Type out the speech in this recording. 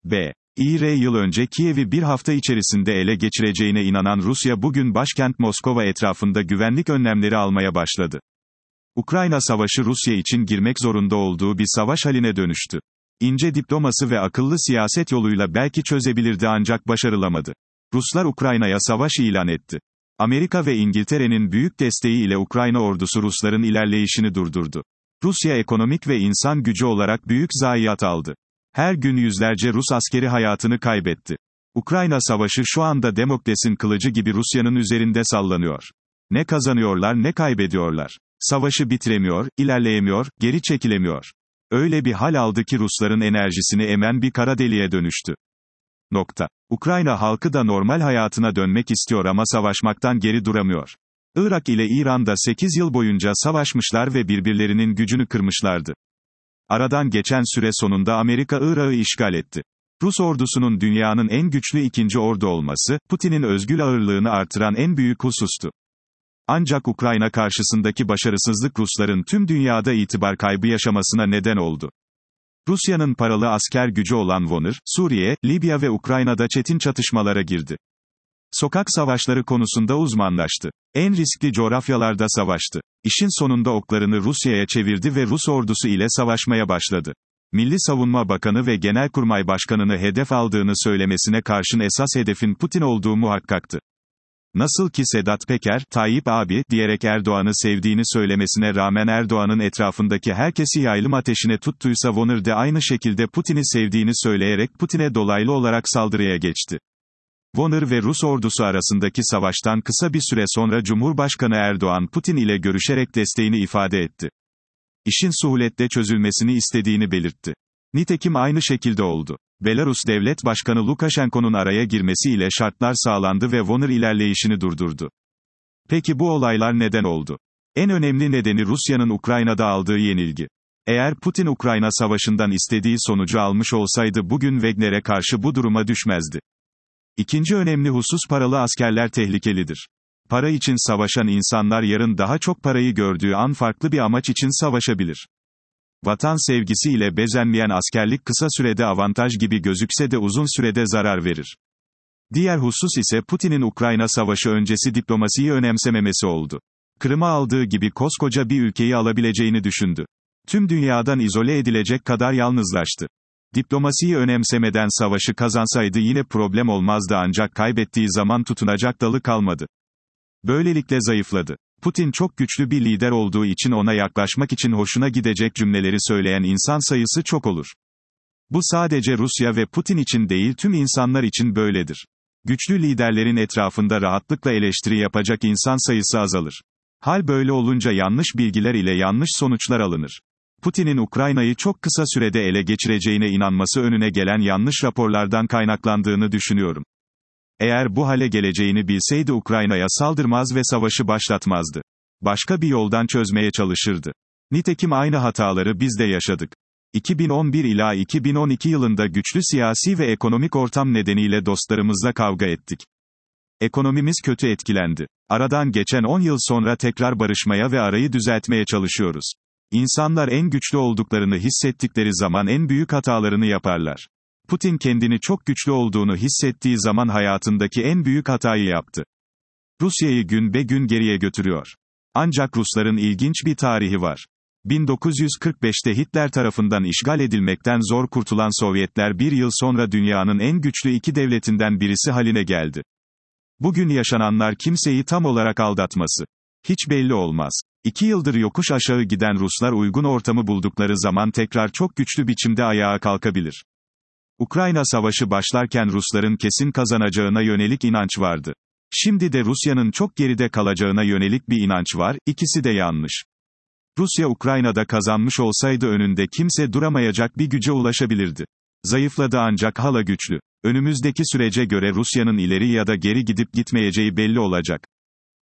yıl önce Kiev'i bir hafta içerisinde ele geçireceğine inanan Rusya bugün başkent Moskova etrafında güvenlik önlemleri almaya başladı. Ukrayna savaşı Rusya için girmek zorunda olduğu bir savaş haline dönüştü. İnce diplomasi ve akıllı siyaset yoluyla belki çözebilirdi ancak başarılamadı. Ruslar Ukrayna'ya savaş ilan etti. Amerika ve İngiltere'nin büyük desteği ile Ukrayna ordusu Rusların ilerleyişini durdurdu. Rusya ekonomik ve insan gücü olarak büyük zayiat aldı. Her gün yüzlerce Rus askeri hayatını kaybetti. Ukrayna savaşı şu anda Demokles'in kılıcı gibi Rusya'nın üzerinde sallanıyor. Ne kazanıyorlar ne kaybediyorlar. Savaşı bitiremiyor, ilerleyemiyor, geri çekilemiyor. Öyle bir hal aldı ki Rusların enerjisini emen bir kara deliğe dönüştü. Ukrayna halkı da normal hayatına dönmek istiyor ama savaşmaktan geri duramıyor. Irak ile İran'da 8 yıl boyunca savaşmışlar ve birbirlerinin gücünü kırmışlardı. Aradan geçen süre sonunda Amerika Irak'ı işgal etti. Rus ordusunun dünyanın en güçlü ikinci ordu olması, Putin'in özgül ağırlığını artıran en büyük husustu. Ancak Ukrayna karşısındaki başarısızlık Rusların tüm dünyada itibar kaybı yaşamasına neden oldu. Rusya'nın paralı asker gücü olan Wagner, Suriye, Libya ve Ukrayna'da çetin çatışmalara girdi. Sokak savaşları konusunda uzmanlaştı. En riskli coğrafyalarda savaştı. İşin sonunda oklarını Rusya'ya çevirdi ve Rus ordusu ile savaşmaya başladı. Milli Savunma Bakanı ve Genelkurmay Başkanı'nı hedef aldığını söylemesine karşın esas hedefin Putin olduğu muhakkaktı. Nasıl ki Sedat Peker, Tayyip abi, diyerek Erdoğan'ı sevdiğini söylemesine rağmen Erdoğan'ın etrafındaki herkesi yaylım ateşine tuttuysa Wagner de aynı şekilde Putin'i sevdiğini söyleyerek Putin'e dolaylı olarak saldırıya geçti. Wagner ve Rus ordusu arasındaki savaştan kısa bir süre sonra Cumhurbaşkanı Erdoğan Putin ile görüşerek desteğini ifade etti. İşin suhuletle çözülmesini istediğini belirtti. Nitekim aynı şekilde oldu. Belarus Devlet Başkanı Lukashenko'nun araya girmesiyle şartlar sağlandı ve Wagner ilerleyişini durdurdu. Peki bu olaylar neden oldu? En önemli nedeni Rusya'nın Ukrayna'da aldığı yenilgi. Eğer Putin Ukrayna savaşından istediği sonucu almış olsaydı bugün Wagner'e karşı bu duruma düşmezdi. İkinci önemli husus paralı askerler tehlikelidir. Para için savaşan insanlar yarın daha çok parayı gördüğü an farklı bir amaç için savaşabilir. Vatan sevgisiyle bezenmeyen askerlik kısa sürede avantaj gibi gözükse de uzun sürede zarar verir. Diğer husus ise Putin'in Ukrayna savaşı öncesi diplomasiyi önemsememesi oldu. Kırım'ı aldığı gibi koskoca bir ülkeyi alabileceğini düşündü. Tüm dünyadan izole edilecek kadar yalnızlaştı. Diplomasiyi önemsemeden savaşı kazansaydı yine problem olmazdı ancak kaybettiği zaman tutunacak dalı kalmadı. Böylelikle zayıfladı. Putin çok güçlü bir lider olduğu için ona yaklaşmak için hoşuna gidecek cümleleri söyleyen insan sayısı çok olur. Bu sadece Rusya ve Putin için değil tüm insanlar için böyledir. Güçlü liderlerin etrafında rahatlıkla eleştiri yapacak insan sayısı azalır. Hal böyle olunca yanlış bilgiler ile yanlış sonuçlar alınır. Putin'in Ukrayna'yı çok kısa sürede ele geçireceğine inanması önüne gelen yanlış raporlardan kaynaklandığını düşünüyorum. Eğer bu hale geleceğini bilseydi Ukrayna'ya saldırmaz ve savaşı başlatmazdı. Başka bir yoldan çözmeye çalışırdı. Nitekim aynı hataları biz de yaşadık. 2011 ila 2012 yılında güçlü siyasi ve ekonomik ortam nedeniyle dostlarımızla kavga ettik. Ekonomimiz kötü etkilendi. Aradan geçen 10 yıl sonra tekrar barışmaya ve arayı düzeltmeye çalışıyoruz. İnsanlar en güçlü olduklarını hissettikleri zaman en büyük hatalarını yaparlar. Putin kendini çok güçlü olduğunu hissettiği zaman hayatındaki en büyük hatayı yaptı. Rusya'yı gün be gün geriye götürüyor. Ancak Rusların ilginç bir tarihi var. 1945'te Hitler tarafından işgal edilmekten zor kurtulan Sovyetler bir yıl sonra dünyanın en güçlü iki devletinden birisi haline geldi. Bugün yaşananlar kimseyi tam olarak aldatması. Hiç belli olmaz. 2 yıldır yokuş aşağı giden Ruslar uygun ortamı buldukları zaman tekrar çok güçlü biçimde ayağa kalkabilir. Ukrayna savaşı başlarken Rusların kesin kazanacağına yönelik inanç vardı. Şimdi de Rusya'nın çok geride kalacağına yönelik bir inanç var, ikisi de yanlış. Rusya Ukrayna'da kazanmış olsaydı önünde kimse duramayacak bir güce ulaşabilirdi. Zayıfladı ancak hala güçlü. Önümüzdeki sürece göre Rusya'nın ileri ya da geri gidip gitmeyeceği belli olacak.